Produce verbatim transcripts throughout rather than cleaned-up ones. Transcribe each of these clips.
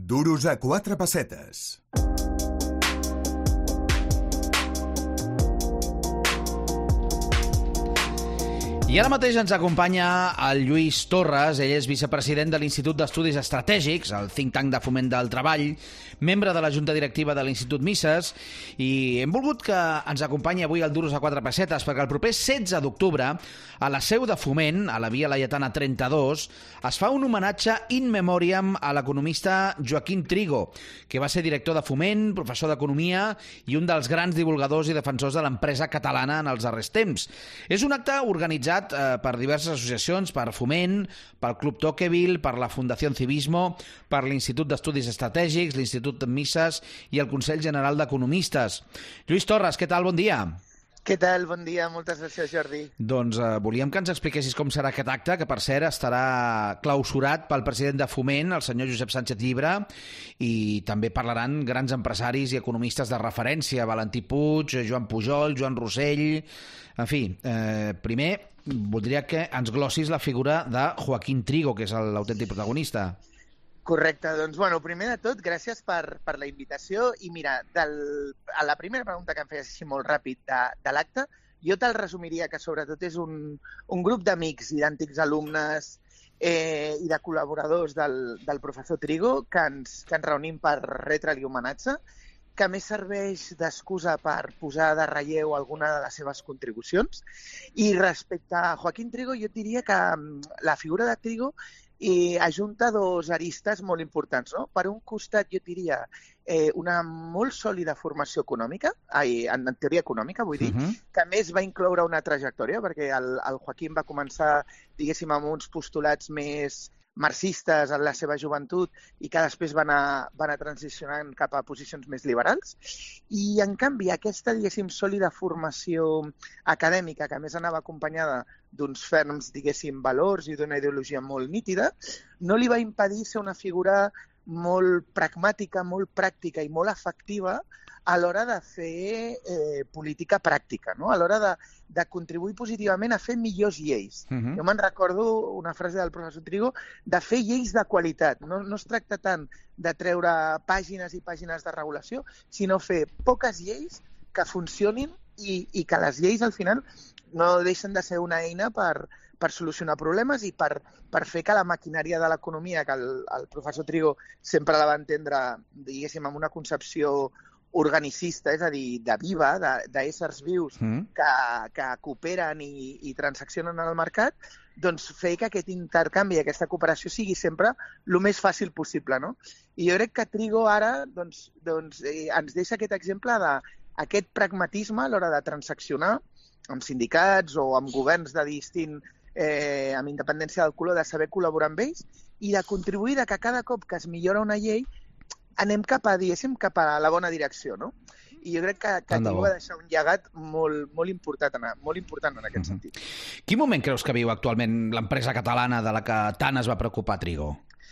Duros a quatre pessetes. I ara mateix ens acompanya el Lluís Torres. Ell és vicepresident de l'Institut d'Estudis Estratègics, el think tank de foment del treball, membre de la Junta Directiva de l'Institut Mises, i hem volgut que ens acompanyi avui al Duros a quatre pessetes perquè el proper setze d'octubre, a la seu de Foment, a la Via Laietana trenta-dos, es fa un homenatge in memoriam a l'economista Joaquim Trigo, que va ser director de Foment, professor d'Economia i un dels grans divulgadors i defensors de l'empresa catalana en els darrers temps. És un acte organitzat per diverses associacions, per Foment, pel Club Tocqueville, per la Fundació Civismo, per l'Institut d'Estudis Estratègics, l'Institut Mises i el Consell General d'Economistes. Lluís Torres, què tal? Bon dia. Què tal? Bon dia. Moltes gràcies, Jordi. Doncs eh, volíem que ens expliquessis com serà aquest acte, que per cert estarà clausurat pel president de Foment, el senyor Josep Sánchez Llibre, i també parlaran grans empresaris i economistes de referència, Valentí Puig, Joan Pujol, Joan Rossell... En fi, eh, primer voldria que ens glossis la figura de Joaquim Trigo, que és l'autèntic protagonista. Correcte, doncs, bueno, primer de tot, gràcies per, per la invitació. I mira, del, a la primera pregunta que em feies així molt ràpid de, de l'acte, jo te'l resumiria que sobretot és un, un grup d'amics i d'antics alumnes eh, i de col·laboradors del, del professor Trigo que ens, que ens reunim per retre-li homenatge, que a més serveix d'excusa per posar de relleu alguna de les seves contribucions. I respecte a Joaquim Trigo, jo diria que la figura de Trigo i ajunta dos aristes molt importants, no? Per un costat, jo diria, eh, una molt sòlida formació econòmica, ai, en teoria econòmica, vull dir, uh-huh. que a més va incloure una trajectòria, perquè el, el Joaquim va començar, diguéssim, amb uns postulats més marxistes en la seva joventut i que després van anar, van anar transicionant cap a posicions més liberals. I, en canvi, aquesta, diguéssim, sòlida formació acadèmica, que a més anava acompanyada d'uns ferms, diguéssim, valors i d'una ideologia molt nítida, no li va impedir ser una figura molt pragmàtica, molt pràctica i molt efectiva a l'hora de fer eh, política pràctica, no? A l'hora de, de contribuir positivament a fer millors lleis. Uh-huh. Jo me'n recordo una frase del professor Trigo de fer lleis de qualitat. No, no es tracta tant de treure pàgines i pàgines de regulació, sinó fer poques lleis que funcionin i, i que les lleis al final no deixen de ser una eina per, per solucionar problemes i per, per fer que la maquinària de l'economia, que el, el professor Trigo sempre la va entendre, diguéssim, amb una concepció organicista, és a dir, de viva, d'éssers vius mm. que, que cooperen i, i transaccionen en el mercat, doncs fer que aquest intercanvi, aquesta cooperació sigui sempre el més fàcil possible, no? I jo crec que Trigo ara doncs, doncs, eh, ens deixa aquest exemple d'aquest pragmatisme a l'hora de transaccionar amb sindicats o amb governs de distint, eh, amb independència del color, de saber col·laborar amb ells i de contribuir que cada cop que es millora una llei anem cap a, diguéssim, cap a la bona direcció, no? I jo crec que, que Trigo va deixar un llegat molt, molt, important, molt important en aquest uh-huh. sentit. Quin moment creus que viu actualment l'empresa catalana de la que tant es va preocupar Trigo?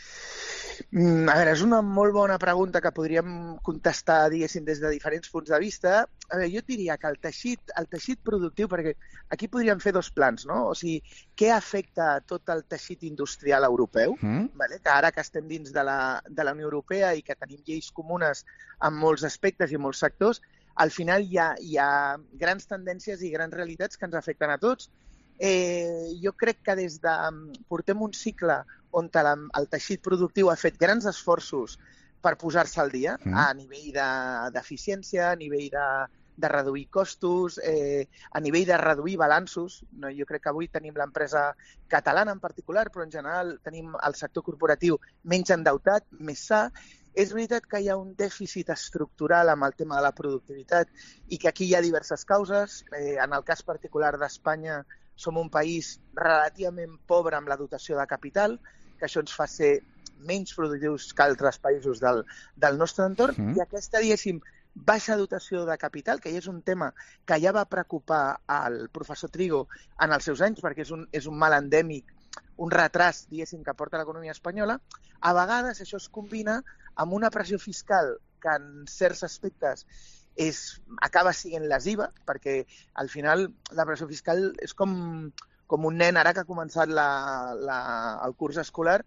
Mm, a veure, és una molt bona pregunta que podríem contestar, diguéssim, des de diferents punts de vista. A veure, jo diria que el teixit, el teixit productiu, perquè aquí podríem fer dos plans, no? O sigui, què afecta tot el teixit industrial europeu, mm. vale? Que ara que estem dins de la, de la Unió Europea i que tenim lleis comunes en molts aspectes i en molts sectors, al final hi ha, hi ha grans tendències i grans realitats que ens afecten a tots. Eh, jo crec que des de... portem un cicle on el, el teixit productiu ha fet grans esforços per posar-se al dia, mm. a nivell d'eficiència, a nivell de, de reduir costos, eh, a nivell de reduir balanços. No, jo crec que avui tenim l'empresa catalana en particular, però en general tenim el sector corporatiu menys endeutat, més sa. És veritat que hi ha un dèficit estructural amb el tema de la productivitat i que aquí hi ha diverses causes. Eh, en el cas particular d'Espanya som un país relativament pobre amb la dotació de capital, que això ens fa ser menys productius que altres països del, del nostre entorn, mm. i aquesta, diguéssim, baixa dotació de capital, que ja és un tema que ja va preocupar al professor Trigo en els seus anys, perquè és un, és un mal endèmic, un retras, diguéssim, que porta l'economia espanyola, a vegades això es combina amb una pressió fiscal que en certs aspectes és, acaba sent lesiva, perquè al final la pressió fiscal és com, com un nen ara que ha començat la, la, el curs escolar,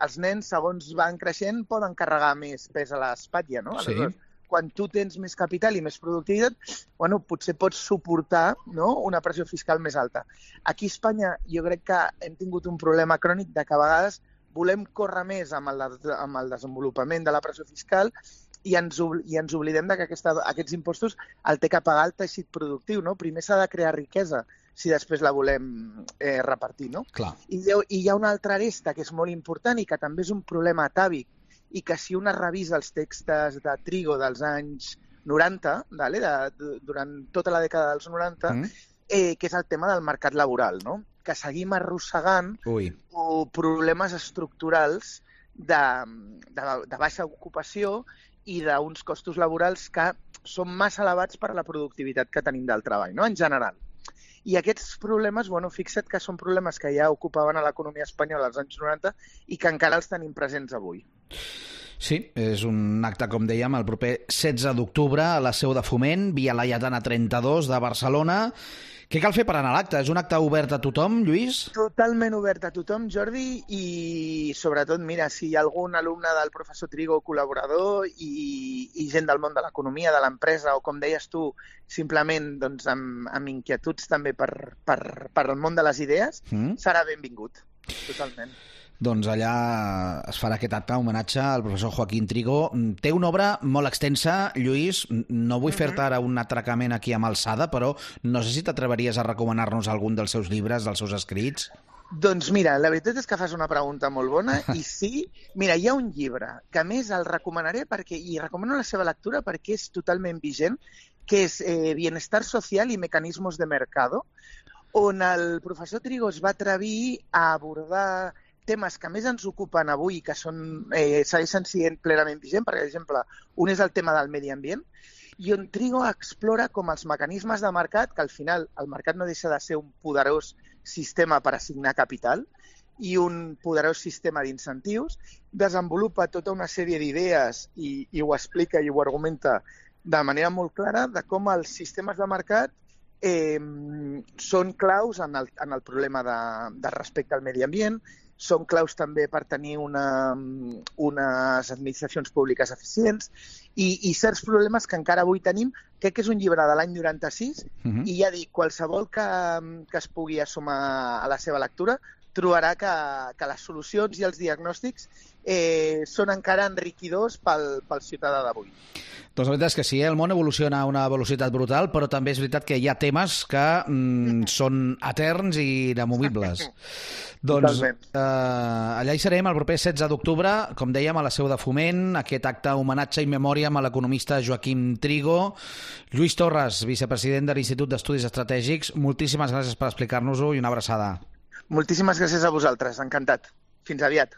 els nens, segons van creixent, poden carregar més pes a l'espatlla, no? Sí. Aleshores, quan tu tens més capital i més productivitat, bueno, potser pots suportar, no?, una pressió fiscal més alta. Aquí a Espanya jo crec que hem tingut un problema crònic de que a vegades volem córrer més amb el, amb el desenvolupament de la pressió fiscal i ens, i ens oblidem de que aquesta, aquests impostos el té que pagar el teixit productiu, no? Primer s'ha de crear riquesa si després la volem eh, repartir, no? Clar. I, I hi ha una altra aresta que és molt important i que també és un problema atàvic i que si una revisa els textos de Trigo dels anys noranta, vale? de, de, durant tota la dècada dels noranta, mm. eh, que és el tema del mercat laboral, no? Que seguim arrossegant Ui. problemes estructurals de, de, de baixa ocupació i d'uns costos laborals que són massa elevats per a la productivitat que tenim del treball, no?, en general. I aquests problemes, bueno, fixa't que són problemes que ja ocupaven a l'economia espanyola als anys noranta i que encara els tenim presents avui. Sí, és un acte, com dèiem, el proper setze d'octubre a la seu de Foment, Via Laietana trenta-dos de Barcelona. Què cal fer per anar a l'acte? És un acte obert a tothom, Lluís? Totalment obert a tothom, Jordi, i sobretot, mira, si hi ha algun alumne del professor Trigo, col·laborador, i, i gent del món de l'economia, de l'empresa, o com deies tu, simplement doncs, amb, amb inquietuds també per, per, per el món de les idees, mm. serà benvingut, totalment. Doncs allà es farà aquest acte, homenatge al professor Joaquín Trigo. Té una obra molt extensa, Lluís. No vull fer-te ara un atracament aquí amb alçada, però no sé si t'atreveries a recomanar-nos algun dels seus llibres, dels seus escrits. Doncs mira, la veritat és que fas una pregunta molt bona i sí, mira, hi ha un llibre que a més el recomanaré perquè, i recomano la seva lectura perquè és totalment vigent, que és eh, Bienestar Social i Mecanismos de Mercado, on el professor Trigo es va atrevir a abordar temes que més ens ocupen avui i que són, eh, segueixen sent plenament vigent, per exemple, un és el tema del medi ambient, i on Trigo explora com els mecanismes de mercat, que al final el mercat no deixa de ser un poderós sistema per assignar capital i un poderós sistema d'incentius, desenvolupa tota una sèrie d'idees i, i ho explica i ho argumenta de manera molt clara de com els sistemes de mercat eh, són claus en el, en el problema de, de respecte al medi ambient, són claus també per tenir una, unes administracions públiques eficients i, i certs problemes que encara avui tenim. Crec que és un llibre de l'any noranta-sis uh-huh. i ja dic, qualsevol que, que es pugui assumar a la seva lectura trobarà que, que les solucions i els diagnòstics eh, són encara enriquidors pel, pel ciutadà d'avui. Doncs la veritat és que sí, eh? El món evoluciona a una velocitat brutal, però també és veritat que hi ha temes que mm, són eterns i inamovibles. Doncs eh, allà hi serem el proper setze d'octubre, com dèiem, a la seu de Foment, aquest acte homenatge i memòria a l'economista Joaquim Trigo. Lluís Torres, vicepresident de l'Institut d'Estudis Estratègics, moltíssimes gràcies per explicar-nos-ho i una abraçada. Moltíssimes gràcies a vosaltres, encantat. Fins aviat.